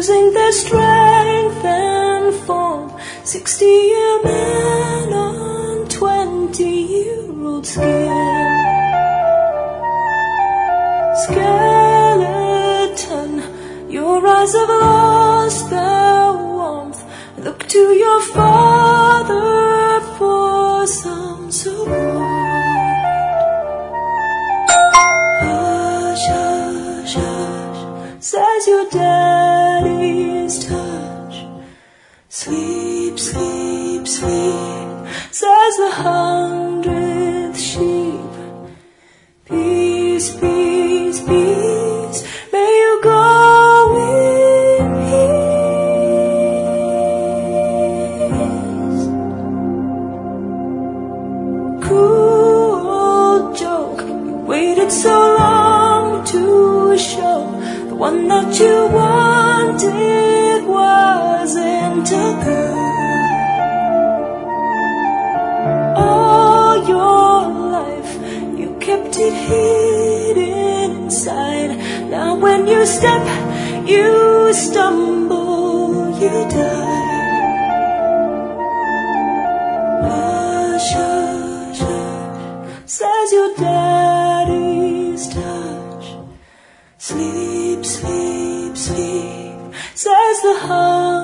losing their strength and form. 60-year man on 20-year-old skin. Skeleton, your eyes have lost their warmth. Look to your father for some support. Hush, hush, hush, says your daddy's touch. Sleep, sleep, sleep, says the 100th sheep. Peace, peace, peace, may you go in peace. Cruel joke, you waited so long to show the one that you wanted wasn't a girl. All your life you kept it hidden inside. Now when you step, you stumble, you die. Hush, hush, hush, says your daddy's touch. Sleep, sleep, sleep, says the heart.